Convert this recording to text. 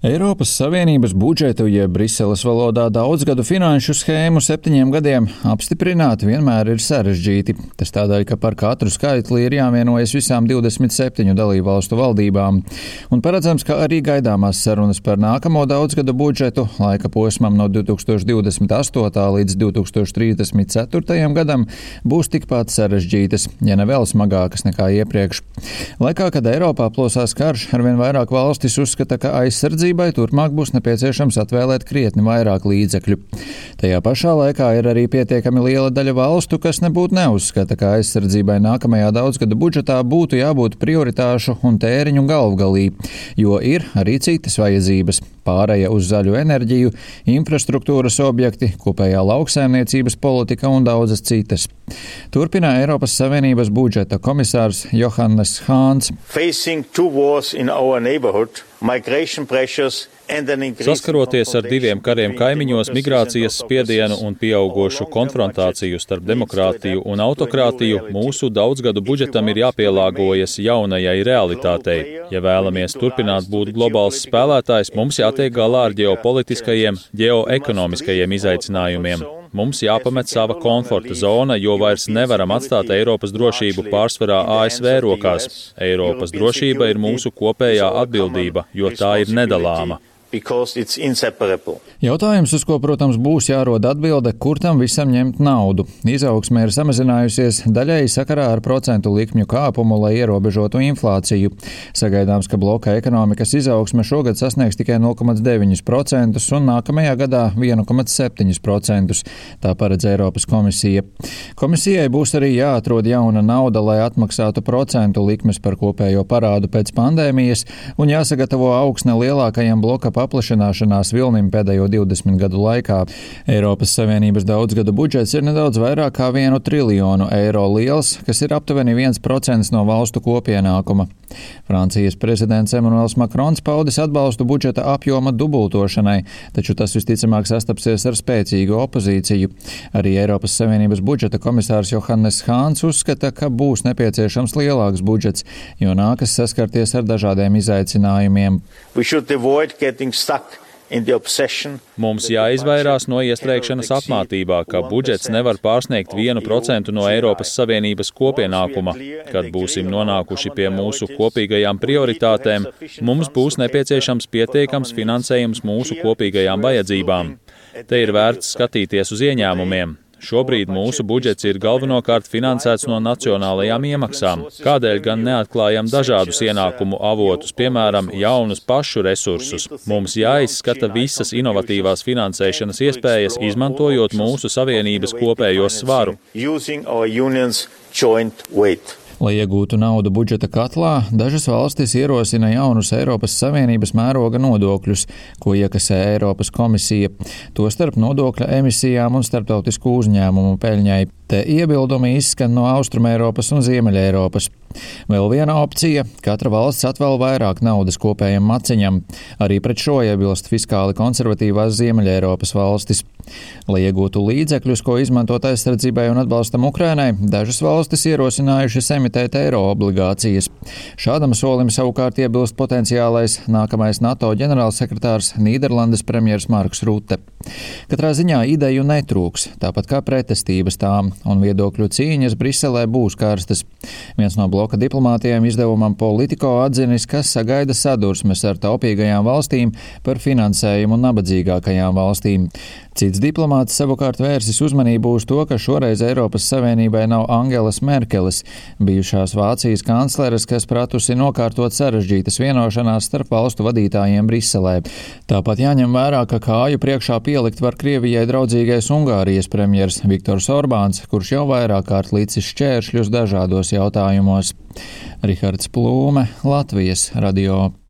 Eiropas Savienības budžetu, jeb Briseles valodā daudzgadu finanšu schēmu 7 gadiem apstiprināt vienmēr ir sarežģīti. Tas tādēļ, ka par katru skaitli ir jāvienojas visām 27 dalībvalstu valdībām. Un paredzams, ka arī gaidāmās sarunas par nākamo daudzgadu budžetu laika posmam no 2028. līdz 2034. gadam būs tikpat sarežģītas, ja ne vēl smagākas nekā iepriekš. Laikā, kad Eiropā plosās karš, arvien vairāk valstis uzskata, ka aizsardzībai turpmāk būs nepieciešams atvēlēt krietni vairāk līdzekļu. Tajā pašā laikā ir arī pietiekami liela daļa valstu, kas nebūtu neuzskata, ka aizsardzībai nākamajā daudzgadu budžetā būtu jābūt prioritāšu un tēriņu galvgalī, jo ir arī citas vajadzības – pāreja uz zaļu enerģiju, infrastruktūras objekti, kopējā lauksaimniecības politika un daudzas citas. Turpina Eiropas Savienības budžeta komisārs Johannes Hāns. Saskaroties ar 2 kariem kaimiņos, migrācijas spiedienu un pieaugošu konfrontāciju starp demokrātiju un autokrātiju, mūsu daudzgadu budžetam ir jāpielāgojas jaunajai realitātei. Ja vēlamies turpināt būt globāls spēlētājs, mums jātiek galā ar ģeopolitiskajiem, ģeoekonomiskajiem izaicinājumiem. Mums jāpamet sava komforta zona, jo vairs nevaram atstāt Eiropas drošību pārsvarā ASV rokās. Eiropas drošība ir mūsu kopējā atbildība, jo tā ir nedalāma. Jautājums, uz ko, protams, būs jārod atbilde, kur tam visam ņemt naudu. Izaugsme ir samazinājusies daļēji sakarā ar procentu likmju kāpumu, lai ierobežotu inflāciju. Sagaidāms, ka bloka ekonomikas izaugsme šogad sasniegs tikai 0,9% un nākamajā gadā 1,7%. Tā paredz Eiropas komisija. Komisijai būs arī jāatrod jauna nauda, lai atmaksātu procentu likmes par kopējo parādu pēc pandēmijas un jāsagatavo augsne lielākajam bloka paplašināšanās vilnim pēdējo 20 gadu laikā. Eiropas Savienības daudzgadu budžets ir nedaudz vairāk kā 1 triljonu eiro liels, kas ir aptuveni 1% no valstu kopienākuma. Francijas prezidents Emmanuels Macrons paudis atbalstu budžeta apjoma dubultošanai, taču tas visticamāk sastapsies ar spēcīgu opozīciju. Arī Eiropas Savienības budžeta komisārs Johannes Hāns uzskata, ka būs nepieciešams lielāks budžets, jo nākas saskarties ar dažādiem izaicinājumiem. Mums jāizvairās no iestrēgšanas apmātībā, ka budžets nevar pārsniegt 1% no Eiropas Savienības kopienākuma. Kad būsim nonākuši pie mūsu kopīgajām prioritātēm, mums būs nepieciešams pietiekams finansējums mūsu kopīgajām vajadzībām. Te ir vērts skatīties uz ieņēmumiem. Šobrīd mūsu budžets ir galvenokārt finansēts no nacionālajām iemaksām. Kādēļ gan neatklājam dažādus ienākumu avotus, piemēram, jaunus pašu resursus? Mums jāizskata visas inovatīvās finansēšanas iespējas, izmantojot mūsu savienības kopējo svaru. Lai iegūtu naudu budžeta katlā, dažas valstis ierosina jaunus Eiropas Savienības mēroga nodokļus, ko iekasē Eiropas komisija, tostarp nodokļa emisijām un starptautisku uzņēmumu peļņai. Te iebildumi izskan no Austrumeiropas un Ziemeļeiropas. Vēl viena opcija – katra valsts atvēl vairāk naudas kopējam maciņam. Arī pret šo iebilst fiskāli konservatīvās Ziemeļeiropas valstis. Lai iegūtu līdzekļus, ko izmantot aizsardzībai un atbalstam Ukrainai, dažas valstis ierosinājušas emitēt eiro obligācijas. Šādam solim savukārt iebilst potenciālais nākamais NATO ģenerālsekretārs Nīderlandes premjers Marks Rutte. Katrā ziņā ideju netrūks, tāpat kā pretestības tām, un viedokļu cīņas Briselē būs karstas. Viens no bloka diplomātiem izdevumam Politico atzinis, ka sagaida sadursmes ar taupīgajām valstīm par finansējumu nabadzīgākajām valstīm. Cits diplomāts savukārt vērsis uzmanību uz to, ka šoreiz Eiropas Savienībai nav Angelas Merkeles, bijušās Vācijas kancleres, kas pratusi nokārtot sarežģītas vienošanās starp valstu vadītājiem Briselē. Tāpat jāņem vērā, ka kāju priekšā pielikt var Krievijai draudzīgais Ungārijas premjers Viktors Orbāns, kurš jau vairāk kārt licis šķēršļus dažādos jautājumos. Rihards Plūme, Latvijas radio.